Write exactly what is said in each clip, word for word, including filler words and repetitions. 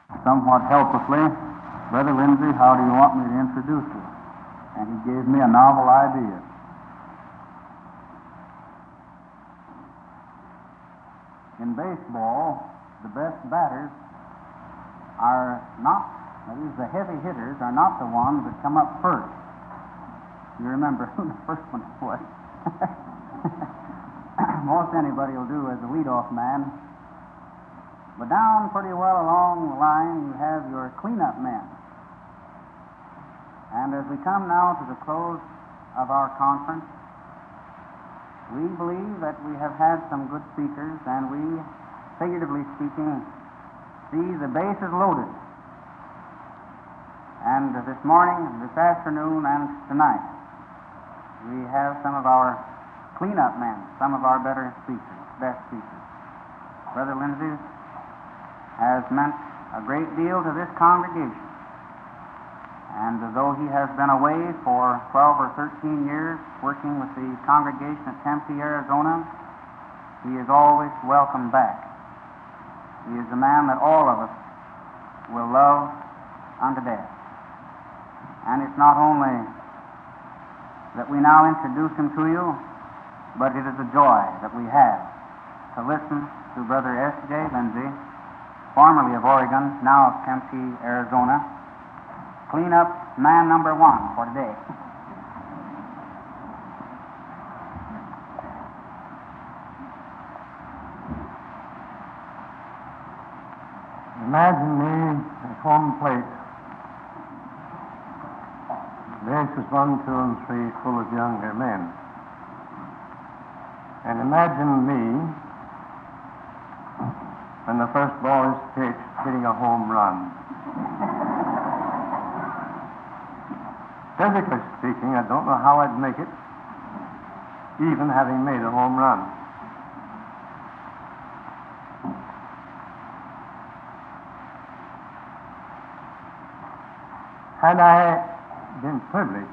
Somewhat helplessly, Brother Lindsay, how do you want me to introduce you? And he gave me a novel idea. In baseball, the best batters are not, that is, the heavy hitters are not the ones that come up first. You remember who the first one was. Most anybody will do as a leadoff man. But down pretty well along the line, you have your cleanup men. And as we come now to the close of our conference, we believe that we have had some good speakers, and we, figuratively speaking, see the bases loaded. And this morning, this afternoon, and tonight, we have some of our cleanup men, some of our better speakers, best speakers. Brother Lindsay has meant a great deal to this congregation. And though he has been away for twelve or thirteen years working with the congregation at Tempe, Arizona, he is always welcome back. He is a man that all of us will love unto death. And it's not only that we now introduce him to you, but it is a joy that we have to listen to Brother S J Lindsay, formerly of Oregon, now of Tempe, Arizona, clean up man number one for today. Imagine me at home plate. Bases one, two, and three full of younger men. And imagine me when the first ball is pitched hitting a home run. Physically speaking, I don't know how I'd make it, even having made a home run. Had I been privileged,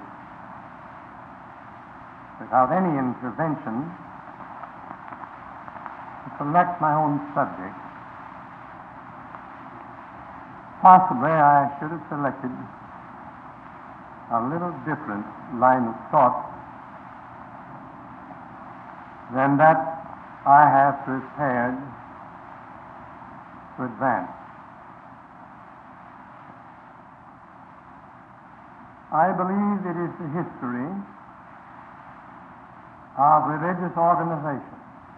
without any intervention, to select my own subject, possibly I should have selected a little different line of thought than that I have prepared to advance. I believe it is the history of religious organization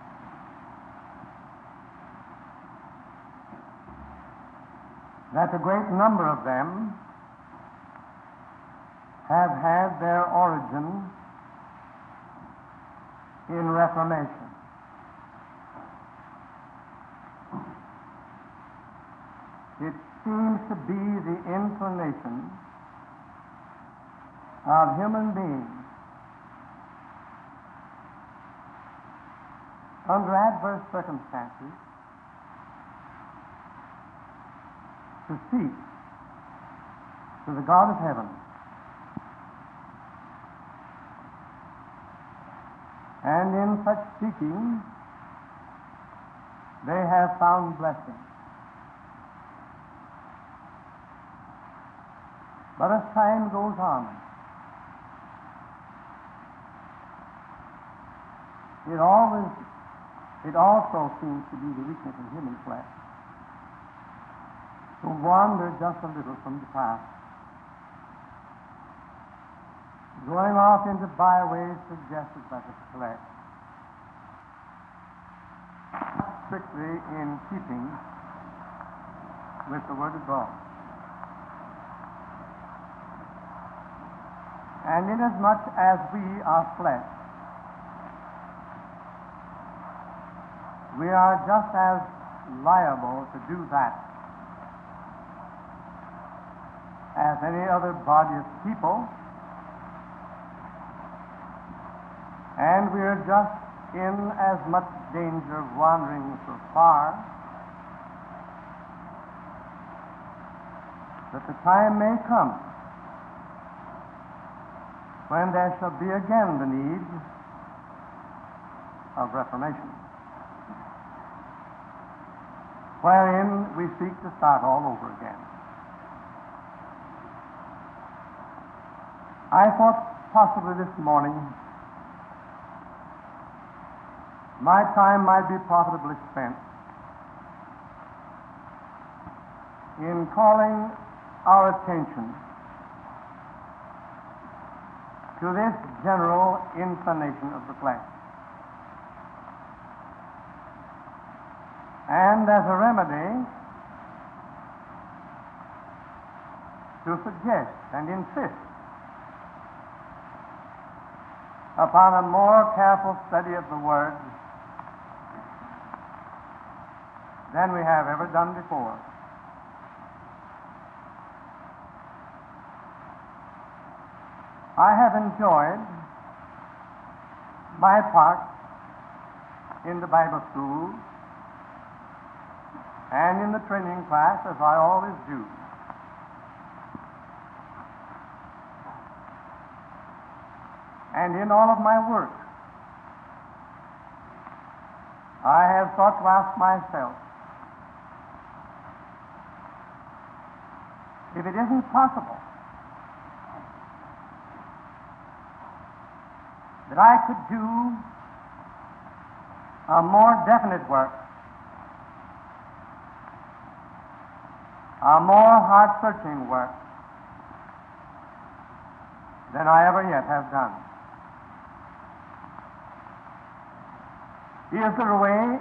that a great number of them have had their origin in Reformation. It seems to be the inclination of human beings under adverse circumstances to seek to the God of heaven and in such seeking they have found blessing. But as time goes on, it always, it also seems to be the weakness of human flesh to wander just a little from the path, going off into byways suggested by the flesh, strictly in keeping with the Word of God. And inasmuch as we are flesh, we are just as liable to do that as any other body of people, and we are just in as much danger of wandering so far that the time may come when there shall be again the need of reformation. wherein we seek to start all over again. I thought possibly this morning my time might be profitably spent in calling our attention to this general inclination of the flesh. And as a remedy, to suggest and insist upon a more careful study of the Word than we have ever done before. I have enjoyed my part in the Bible school and in the training class, as I always do. And in all of my work, I have thought to ask myself, if it isn't possible that I could do a more definite work, a more heart-searching work than I ever yet have done. Is there a way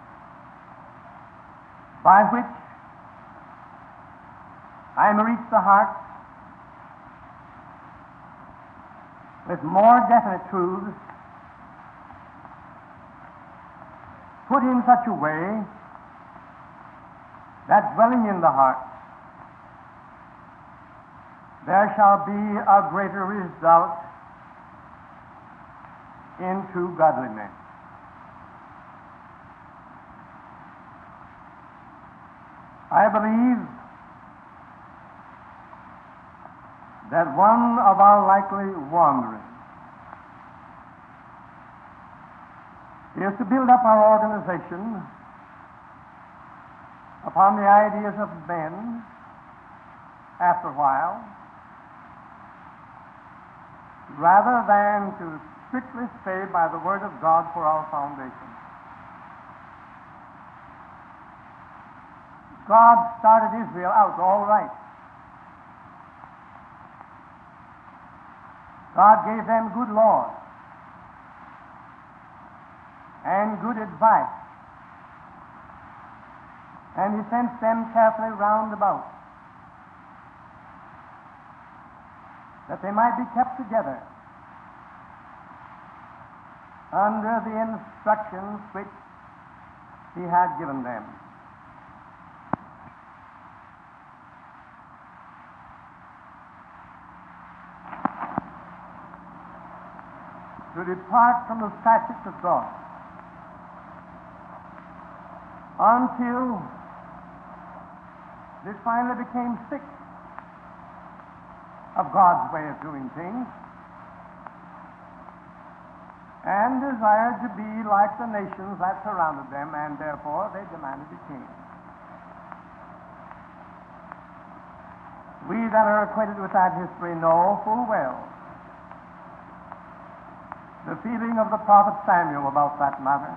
by which I may reach the heart with more definite truths, put in such a way that dwelling in the heart there shall be a greater result in true godliness? I believe that one of our likely wanderings is to build up our organization upon the ideas of men after a while, rather than to strictly stay by the Word of God for our foundation. God started Israel out all right. God gave them good laws and good advice, and He sent them carefully round about that they might be kept together under the instructions which He had given them. To depart from the statutes of God until they finally became sick of God's way of doing things and desired to be like the nations that surrounded them, and therefore they demanded a king. We that are acquainted with that history know full well the feeling of the prophet Samuel about that matter.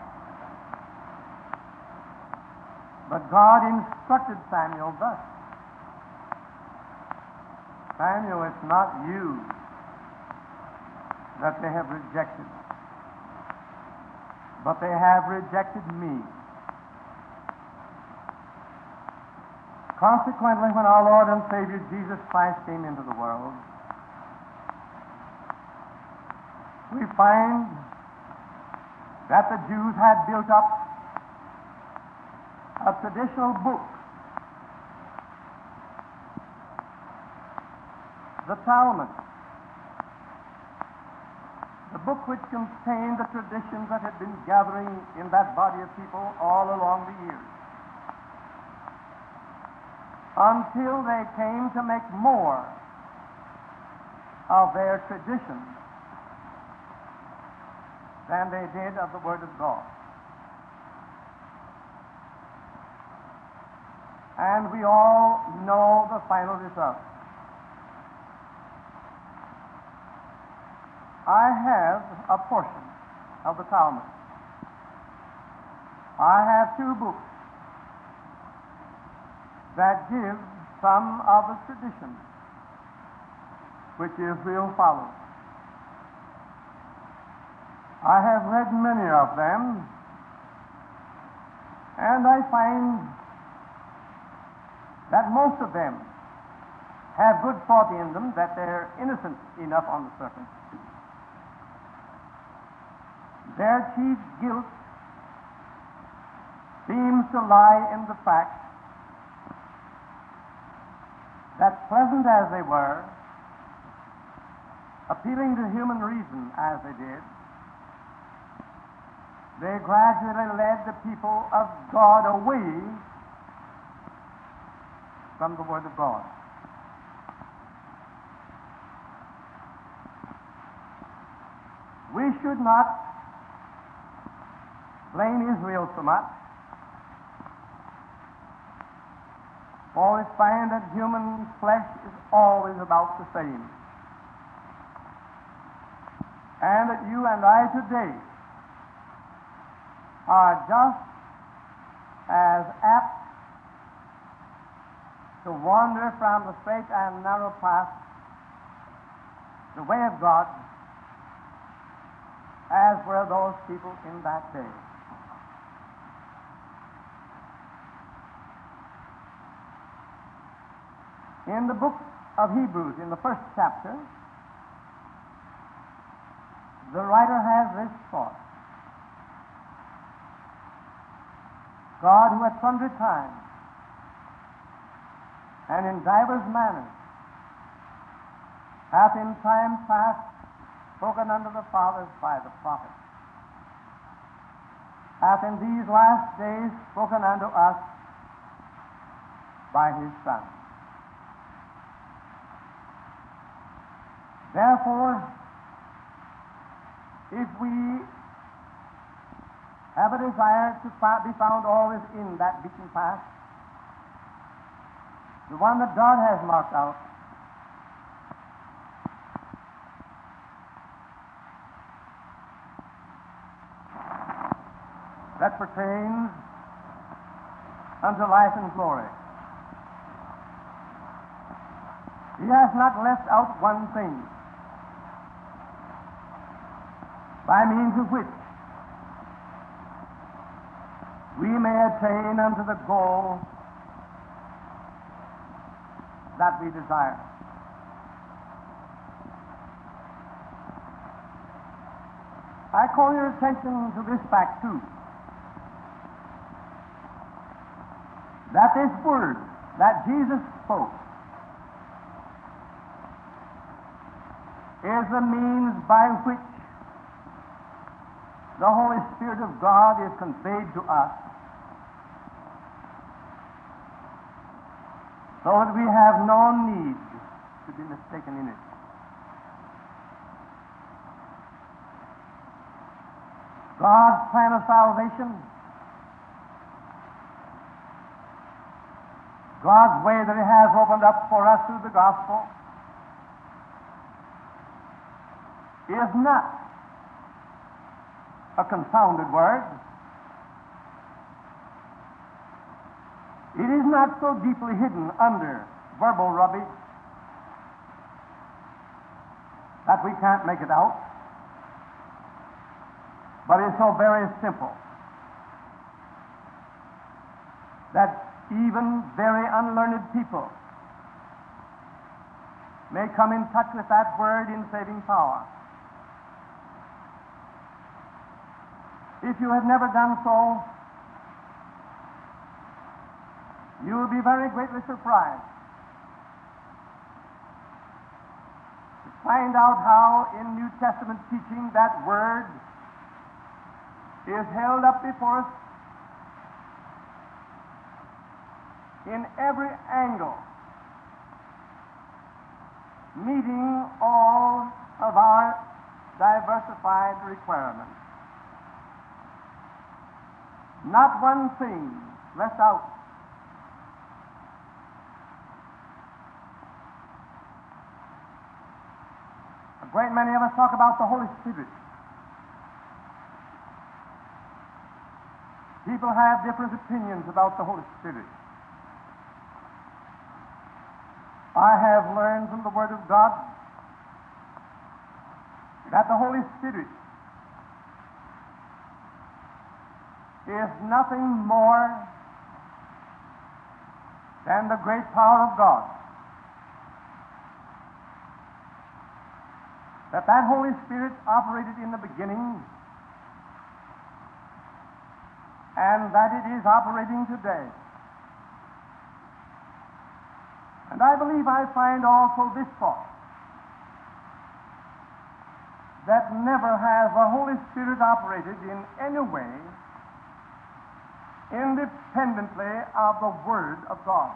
But God instructed Samuel thus: Samuel, it's not you that they have rejected, but they have rejected me. Consequently, when our Lord and Savior Jesus Christ came into the world, we find that the Jews had built up a traditional book, the Talmud, the book which contained the traditions that had been gathering in that body of people all along the years, until they came to make more of their traditions than they did of the Word of God. and we all know the final result. I have a portion of the Talmud. I have two books that give some of the traditions which Israel follows. I have read many of them, and I find that most of them have good thought in them, that they're innocent enough on the surface. Their chief guilt seems to lie in the fact that, pleasant as they were, appealing to human reason as they did, they gradually led the people of God away from the Word of God. We should not blame Israel so much, for we find that human flesh is always about the same, and that you and I today are just as apt to wander from the straight and narrow path, the way of God, as were those people in that day. In the book of Hebrews, in the first chapter, the writer has this thought: God, who at sundry times and in divers manners hath in time past spoken unto the fathers by the prophets, hath in these last days spoken unto us by his Son. Therefore, if we have a desire to be found always in that beaten path, the one that God has marked out, that pertains unto life and glory, he has not left out one thing, by means of which we may attain unto the goal that we desire. I call your attention to this fact too, that this word that Jesus spoke is the means by which the Holy Spirit of God is conveyed to us, so that we have no need to be mistaken in it. God's plan of salvation, God's way that He has opened up for us through the gospel, is not a confounded word. It is not so deeply hidden under verbal rubbish that we can't make it out, but it's so very simple that even very unlearned people may come in touch with that word in saving power. If you have never done so, you will be very greatly surprised to find out how in New Testament teaching that word is held up before us in every angle, meeting all of our diversified requirements. Not one thing left out. A great many of us talk about the Holy Spirit. People have different opinions about the Holy Spirit. I have learned from the Word of God that the Holy Spirit is nothing more than the great power of God. That that Holy Spirit operated in the beginning, and that it is operating today. And I believe I find also this thought, that never has the Holy Spirit operated in any way independently of the Word of God.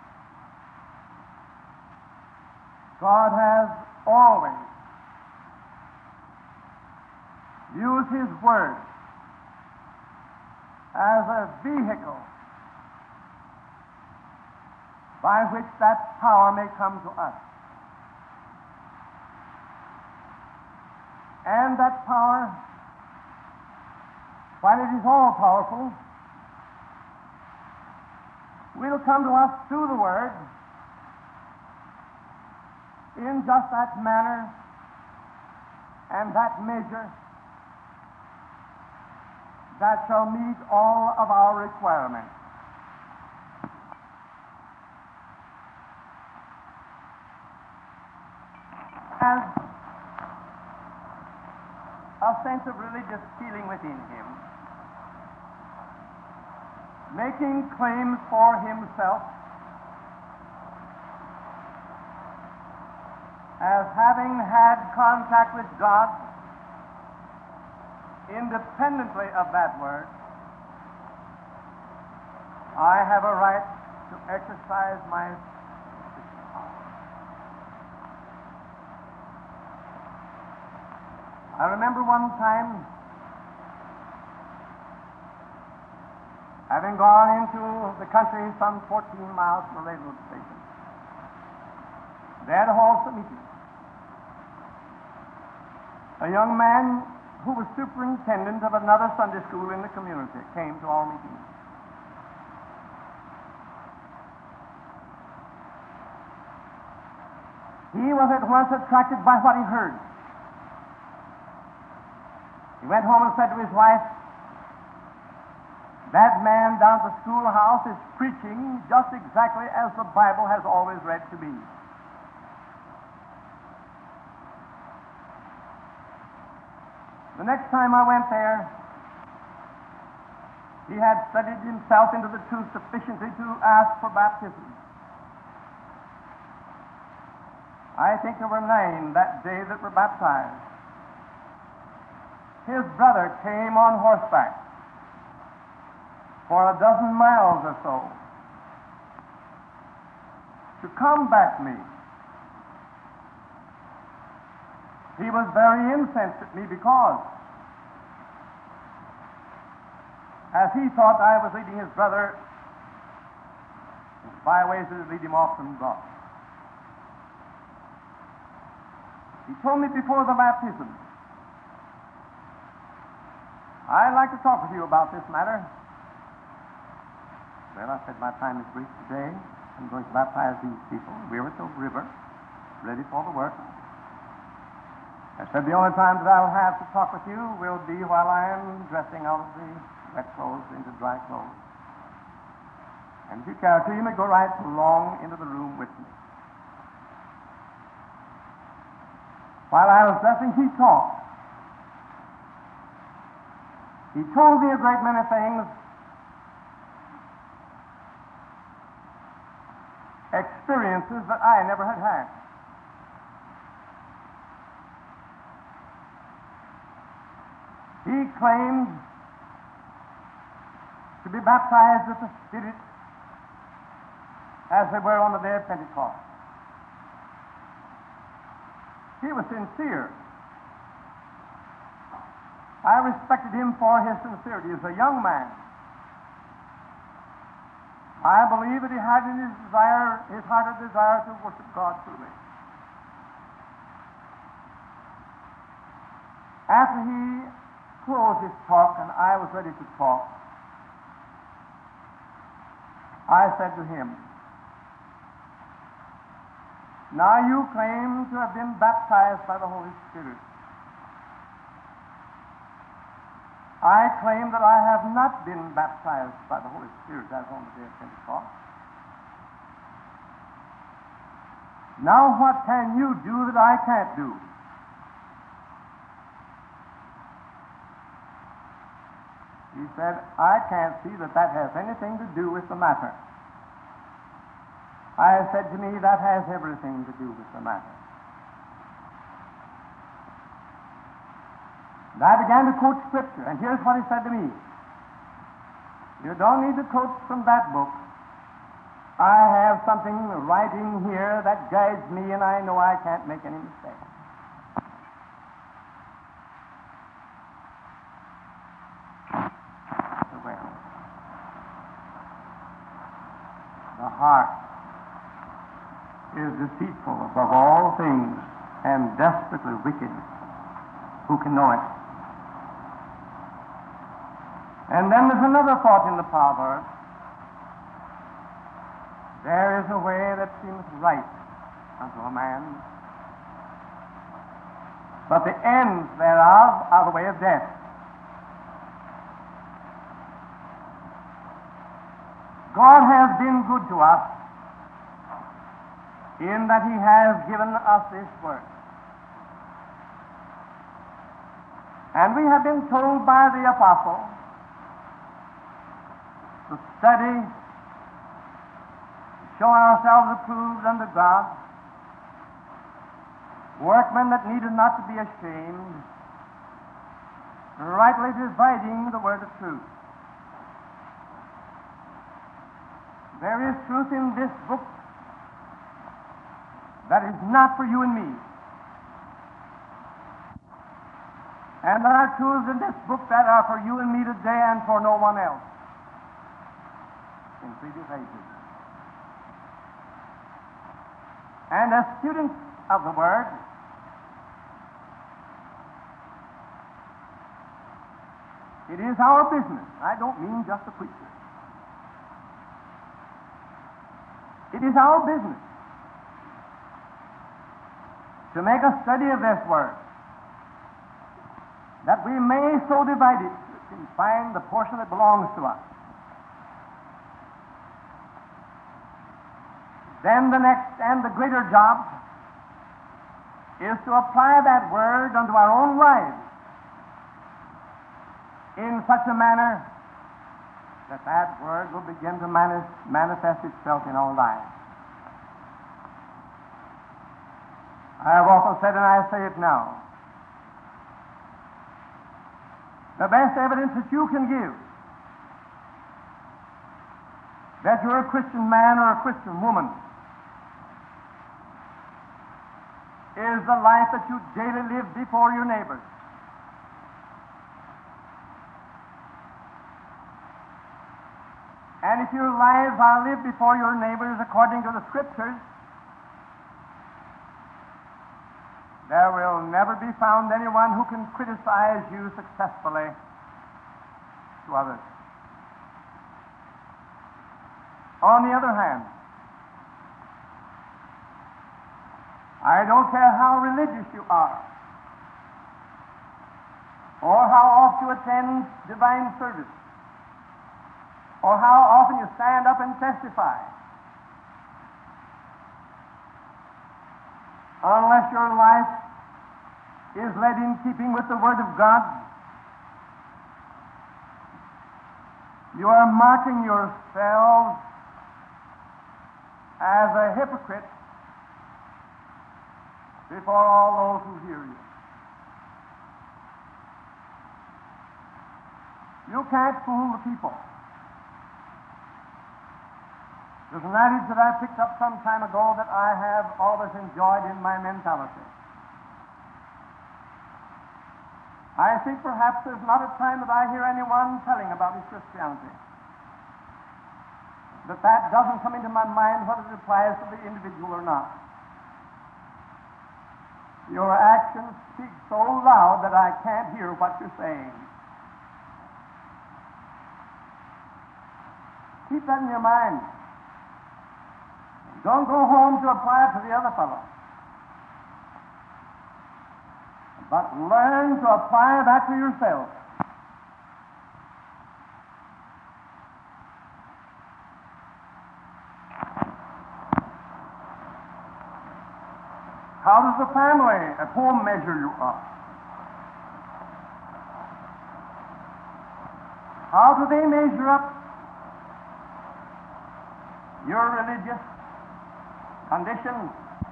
God has always used His Word as a vehicle by which that power may come to us. And that power, while it is all powerful, will come to us through the Word in just that manner and that measure that shall meet all of our requirements. Has a sense of religious feeling within him, making claims for himself as having had contact with God independently of that Word, I have a right to exercise my I remember one time having gone into the country some fourteen miles from the railroad station. There to hold some meeting. A young man who was superintendent of another Sunday school in the community came to our meeting. He was at once attracted by what he heard. He went home and said to his wife, "That man down at the schoolhouse is preaching just exactly as the Bible has always read to be." The next time I went there, he had studied himself into the truth sufficiently to ask for baptism. I think there were nine that day that were baptized. His brother came on horseback for a dozen miles or so to combat me. He was very incensed at me because, as he thought I was leading his brother in byways that would lead him off from God. He told me before the baptism, "I'd like to talk with you about this matter." Well, I said, my time is brief today. I'm going to baptize these people. We're at the river, ready for the work. I said, the only time that I'll have to talk with you will be while I am dressing out of the wet clothes into dry clothes. And if you care to, you may go right along into the room with me. While I was dressing, he talked. He told me a great many things, experiences that I never had had. He claimed to be baptized with the Spirit as they were on the day of Pentecost. He was sincere. I respected him for his sincerity as a young man. I believe that he had in his desire, his heart a desire to worship God truly. After he closed his talk and I was ready to talk, I said to him, "Now you claim to have been baptized by the Holy Spirit. I claim that I have not been baptized by the Holy Spirit as on the day of Pentecost. Now what can you do that I can't do?" He said, "I can't see that that has anything to do with the matter." I said, "To me, that has everything to do with the matter." And I began to quote Scripture, and here's what he said to me. "You don't need to quote from that book. I have something writing here that guides me, and I know I can't make any mistake." Well, the heart is deceitful above all things and desperately wicked. Who can know it? And then there's another thought in the proverb. There is a way that seems right unto a man, but the ends thereof are the way of death. God has been good to us in that He has given us this word. And we have been told by the apostle to study, to show ourselves approved unto God, workmen that needed not to be ashamed, rightly dividing the word of truth. There is truth in this book that is not for you and me. And there are truths in this book that are for you and me today and for no one else in previous ages. And as students of the Word, it is our business. I don't mean just the preacher. It is our business to make a study of this Word, that we may so divide it that we can find the portion that belongs to us. Then the next and the greater job is to apply that Word unto our own lives in such a manner that that Word will begin to manis- manifest itself in our lives. I have often said, and I say it now, the best evidence that you can give that you're a Christian man or a Christian woman is the life that you daily live before your neighbors. And if your lives are lived before your neighbors according to the Scriptures, there will never be found anyone who can criticize you successfully to others. On the other hand, I don't care how religious you are, or how often you attend divine service, or how often you stand up and testify, unless your life is led in keeping with the Word of God, you are marking yourselves as a hypocrite before all those who hear you. You can't fool the people. There's an adage that I picked up some time ago that I have always enjoyed in my mentality. I think perhaps there's not a time that I hear anyone telling about his Christianity that that doesn't come into my mind whether it applies to the individual or not. Your actions speak so loud that I can't hear what you're saying. Keep that in your mind. Don't go home to apply it to the other fellow. But learn to apply that to yourself. How does the family at home measure you up? How do they measure up your religious condition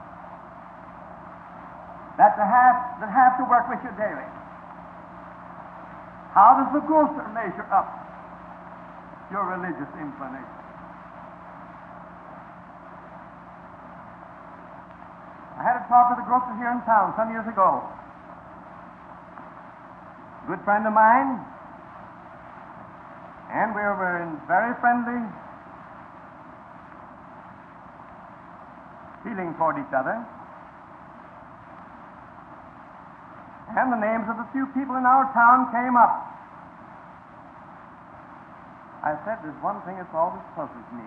that have, that have to work with you daily? How does the grocer measure up your religious inclination? I had a talk with a grocer here in town some years ago. Good friend of mine, and we were in very friendly feeling toward each other. And the names of the few people in our town came up. I said, there's one thing that's always puzzles me.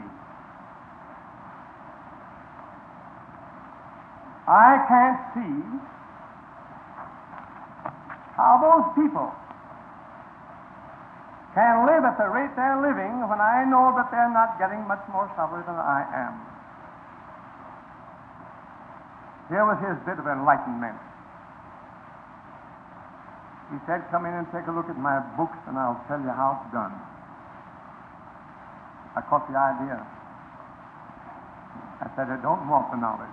I can't see how those people can live at the rate they're living when I know that they're not getting much more supper than I am. Here was his bit of enlightenment. He said, come in and take a look at my books and I'll tell you how it's done. I caught the idea. I said, I don't want the knowledge.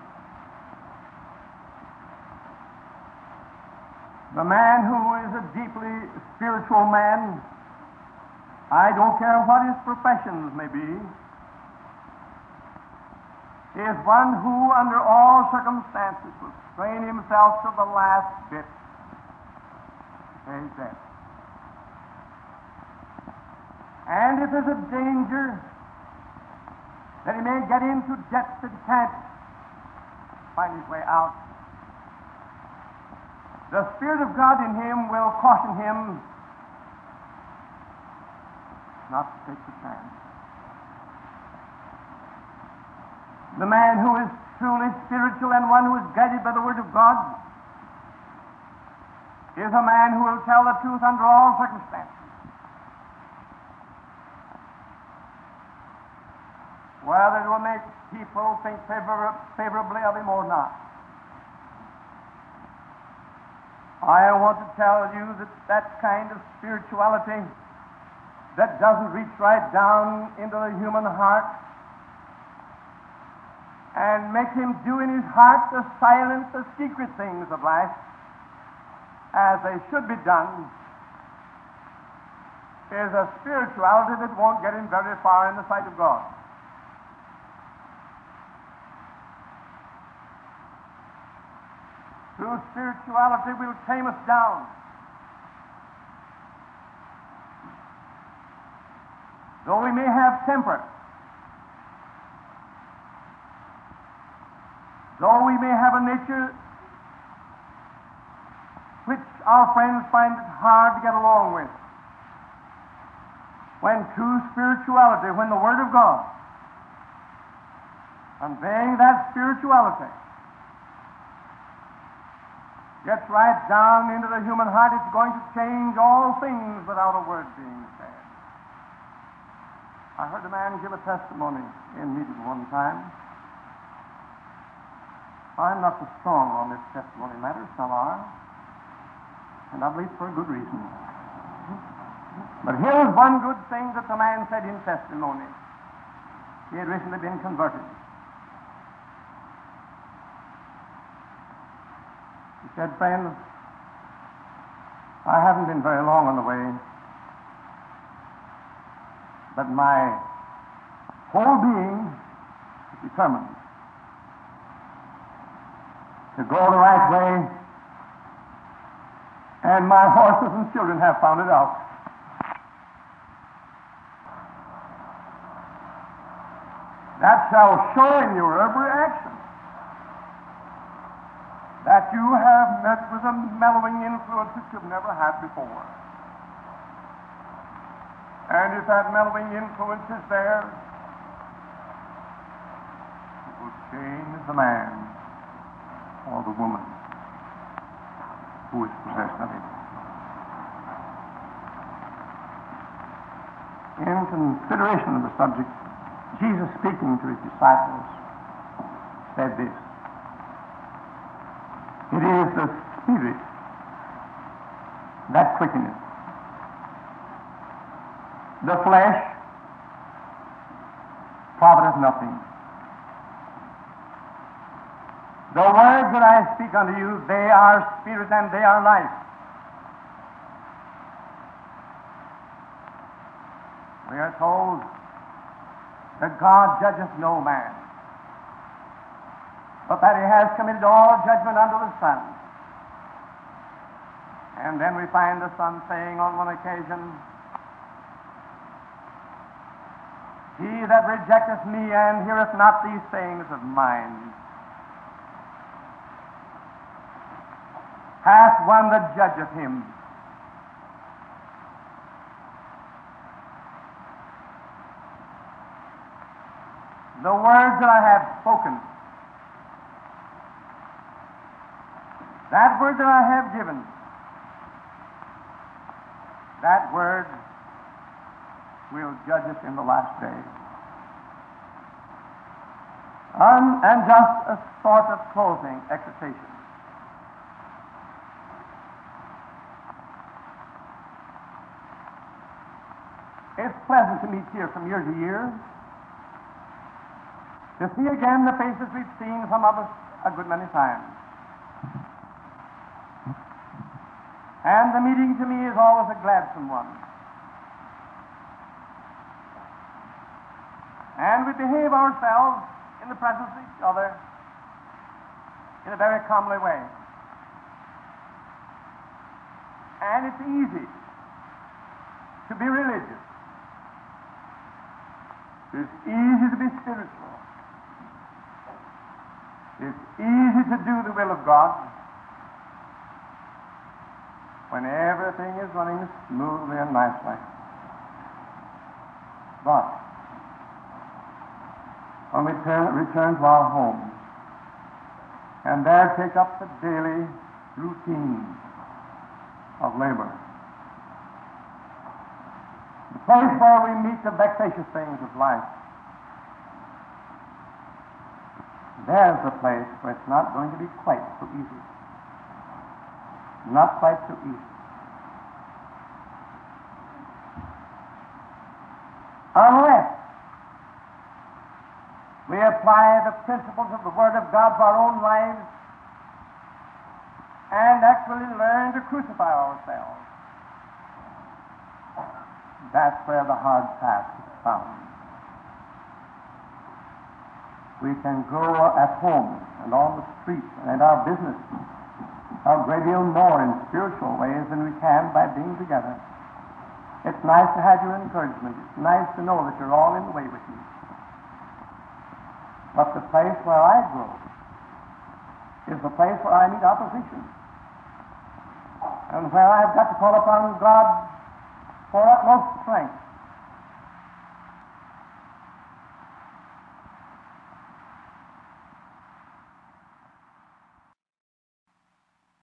The man who is a deeply spiritual man, I don't care what his professions may be, is one who, under all circumstances, will strain himself to the last bit to pay his debt. And if there's a danger that he may get into debts that he can't find his way out, the Spirit of God in him will caution him not to take the chance. The man who is truly spiritual and one who is guided by the Word of God is a man who will tell the truth under all circumstances, whether it will make people think favor- favorably of him or not. I want to tell you that that kind of spirituality that doesn't reach right down into the human heart and make him do in his heart the silent, the secret things of life as they should be done is a spirituality that won't get him very far in the sight of God. True spirituality will tame us down. Though we may have temper, though we may have a nature which our friends find it hard to get along with, when true spirituality, when the Word of God, conveying that spirituality, gets right down into the human heart, it's going to change all things without a word being said. I heard a man give a testimony in meeting one time. I'm not so strong on this testimony matter, some are, and I believe for a good reason. But here was one good thing that the man said in testimony. He had recently been converted. He said, friend, I haven't been very long on the way, but my whole being is determined to go the right way, and my horses and children have found it out. That shall show in your every action. that you have met with a mellowing influence that you've never had before. And if that mellowing influence is there, it will change the man or the woman who is possessed of it. In consideration of the subject, Jesus, speaking to his disciples, said this: "It is the Spirit that quickeneth. The flesh profiteth nothing. The words that I speak unto you, they are spirit and they are life." We are told that God judgeth no man, but that he has committed all judgment unto the Son. And then we find the Son saying on one occasion, "He that rejecteth me and heareth not these sayings of mine hath one that judgeth him. The words that I have spoken, that word that I have given, that word will judge us in the last day." Um, and just a sort of closing exhortation. It's pleasant to meet here from year to year, to see again the faces we've seen, some of us, a good many times. And the meeting to me is always a gladsome one. And we behave ourselves in the presence of each other in a very comely way. And it's easy to be religious. It's easy to be spiritual. It's easy to do the will of God when everything is running smoothly and nicely. But when we turn, return to our homes and there take up the daily routine of labor, the place where we meet the vexatious things of life, there's the place where it's not going to be quite so easy. Not quite so easy. Unless we apply the principles of the Word of God to our own lives and actually learn to crucify ourselves, that's where the hard task is found. We can grow at home and on the street and in our business a great deal more in spiritual ways than we can by being together. It's nice to have your encouragement. It's nice to know that you're all in the way with you. But the place where I grow is the place where I meet opposition, and where I've got to call upon God for utmost strength